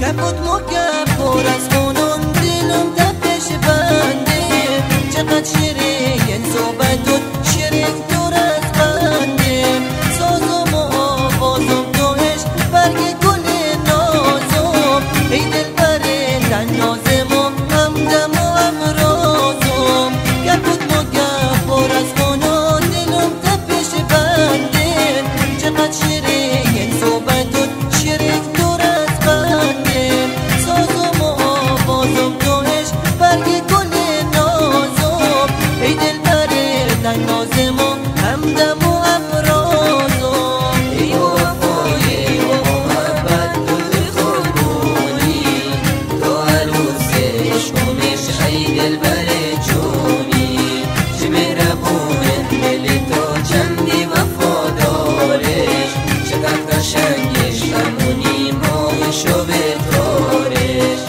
کبود مکب پر از خونون دلم تپش بنده چقدر شیرین صحبتون شیرین دور از بنده سازم و آوازم توش برگ گل نازم ای دل بره تن نازم و همدم و امرازم کبود مکب پر از خونون دلم تپش بنده چقدر شیرین صحبتون شیرین دور از بنده سازم و آوازم توش برگ گل نازم ای دل بره تن نازم و همدم و امرازم ای وفای و محبت تو قربونی تو عروس عشقمش ای دل بره جونی چه مهربونه دل تو چندی وفادارش چقدر قشنگش همونی ماهش و بهتارش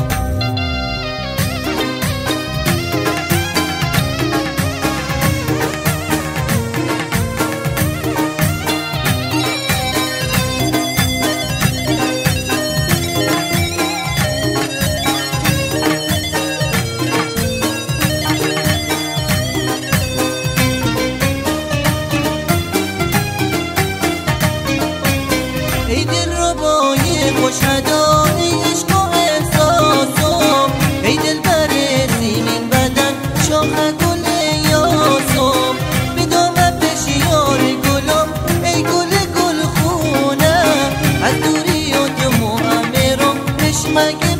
ای دل ربای خوش ادای عشق و احساسم ای دل بره زمین بدن شاخ گل یاسم بدامه پیش یار گلم ای گل گل خونه از دوری و دمو امیرم پشمک